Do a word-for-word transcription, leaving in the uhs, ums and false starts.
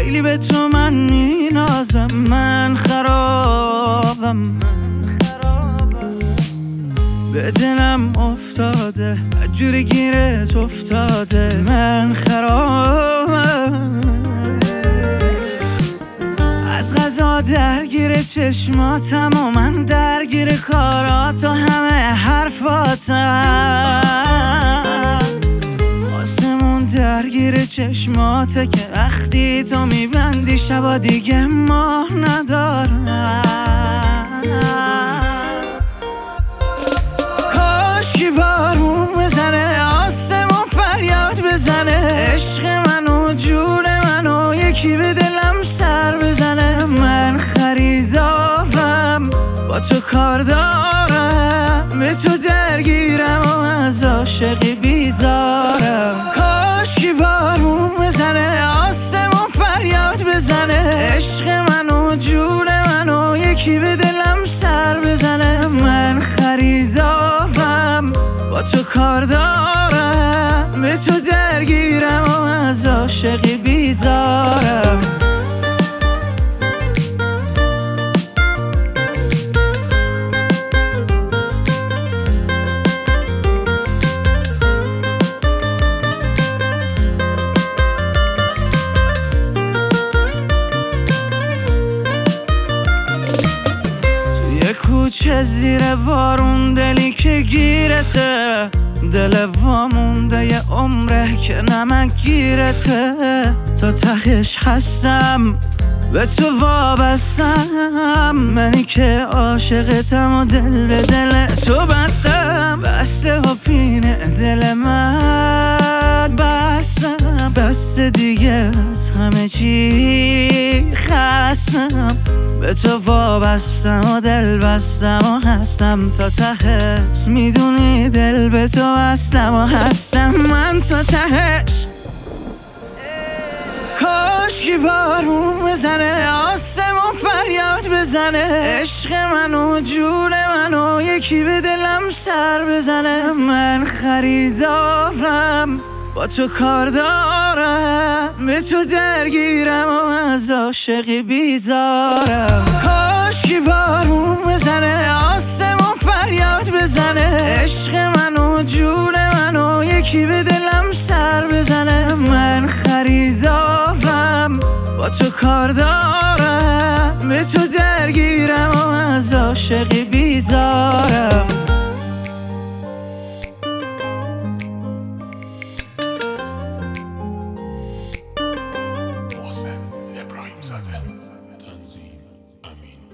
خیلی به تو من مینازم، من خرابم، به دلم افتاده جوری گیرت افتاده، من خرابم، از غذا درگیر چشماتم و من درگیر کارات و همه حرفاتم، آسمون درگیر چشماته که وقتی تو میبندی شبا دیگه ماه ندارم. کاشکی بارون بزنه آسمون فریاد بزنه، عشق منو جون منو یکی به دلم سر بزنه، من خریدارم با تو کار دارم، به تو درگیرم و از عاشقی بیزارم. کاشکی بارون بزنه آسمون فریاد بزنه، عشق منو جون منو یکی به دلم سر بزنه، من خریدارم با تو کار دارم، به تو درگیرم و از عاشقی بیزارم. کوچه زیر بارون دلی که گیرته، دل وامونده یه عمره که نمک گیرته، تا تهش هستم به تو وابستم، منی که عاشقتم و دل به دل تو بستم، بسته و پینه دل من بستم، بسته دیگه از همه چی خستم، به تو وابستم و دل بستم و هستم تا تهش، میدونی دل به تو بستم و هستم من تا تهش. کاشکی بارون بزنه آسمون فریاد بزنه، عشق منو جون منو یکی به دلم سر بزنه، من خریدارم با تو کار دارم، به تو درگیرم و از عاشقی بیزارم. کاشکی بارون بزنه آسمون فریاد بزنه، عشق منو جون منو یکی به دلم سر بزنه، من خریدارم با تو کار دارم، به تو درگیرم و از عاشقی بیزارم. تنظیم امین